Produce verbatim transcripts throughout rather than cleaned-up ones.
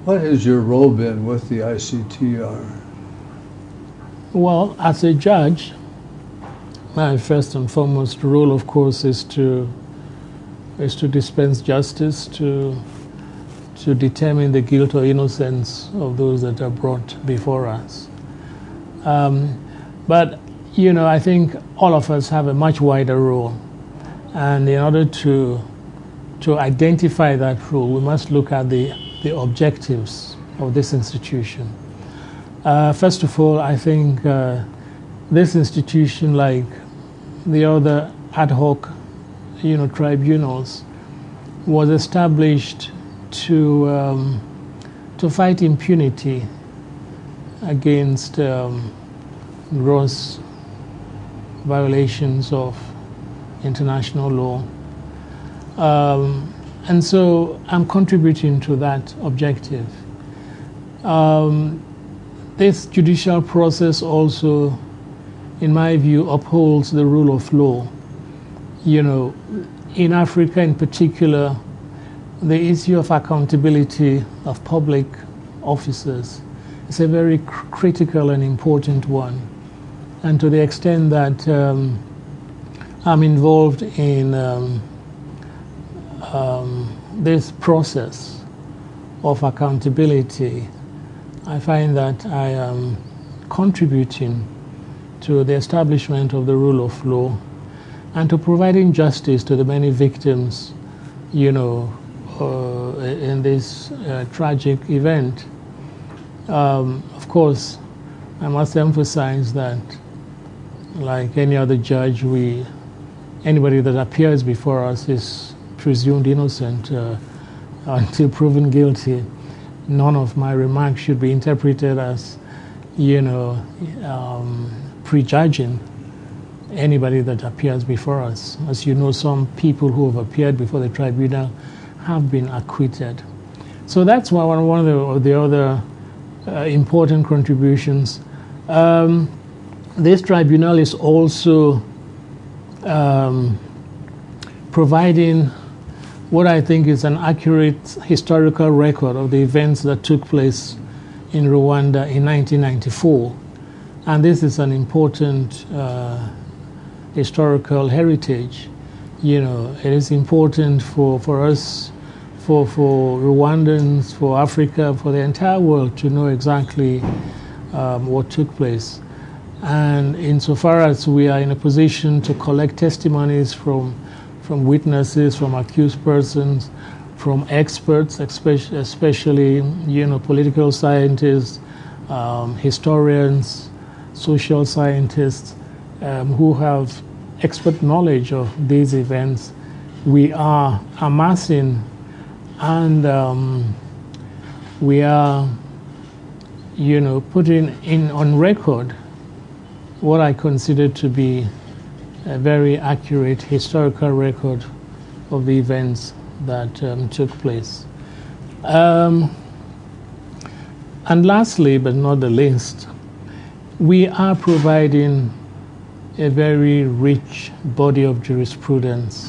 What has your role been with the I C T R? Well, as a judge, my first and foremost role, of course, is to is to dispense justice, to to determine the guilt or innocence of those that are brought before us. Um, but you know, I think all of us have a much wider role, and in order to to identify that role, we must look at the the objectives of this institution. Uh, first of all, I think uh, this institution, like the other ad hoc, you know, tribunals, was established to um, to fight impunity against um, gross violations of international law, um, and so I'm contributing to that objective. Um, This judicial process also, in my view, upholds the rule of law. You know, in Africa in particular, the issue of accountability of public officers is a very cr- critical and important one. And to the extent that um, I'm involved in um, um, this process of accountability, I find that I am contributing to the establishment of the rule of law and to providing justice to the many victims, you know, uh, in this uh, tragic event. Um, of course, I must emphasize that, like any other judge, we, anybody that appears before us is presumed innocent uh, until proven guilty. None of my remarks should be interpreted as, you know, um, prejudging anybody that appears before us. As you know, some people who have appeared before the tribunal have been acquitted. So that's one, one of the, the other uh, important contributions. Um, this tribunal is also um, providing what I think is an accurate historical record of the events that took place in Rwanda in nineteen ninety-four. And this is an important uh, historical heritage. You know, it is important for, for us, for, for Rwandans, for Africa, for the entire world to know exactly um, what took place. And insofar as we are in a position to collect testimonies from from witnesses, from accused persons, from experts, especially, especially you know, political scientists, um, historians, social scientists, um, who have expert knowledge of these events. We are amassing and um, we are, you know, putting in on record what I consider to be a very accurate historical record of the events that um, took place. Um, and lastly, but not the least, we are providing a very rich body of jurisprudence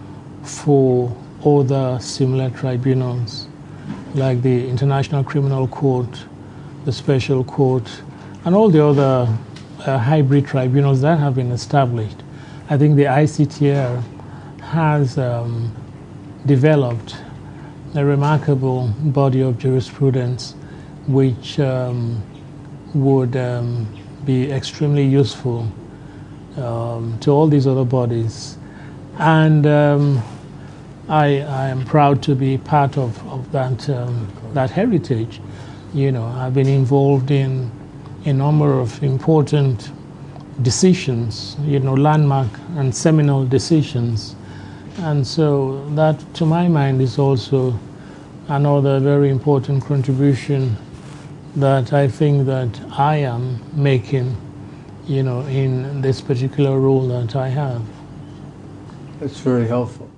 for other similar tribunals, like the International Criminal Court, the Special Court, and all the other uh, hybrid tribunals that have been established. I think the I C T R has um, developed a remarkable body of jurisprudence which um, would um, be extremely useful um, to all these other bodies. And um, I, I am proud to be part of, of that, um, that heritage. You know, I've been involved in a number of important decisions, you know, landmark and seminal decisions. And so that, to my mind, is also another very important contribution that I think that I am making, you know, in this particular role that I have. That's very helpful.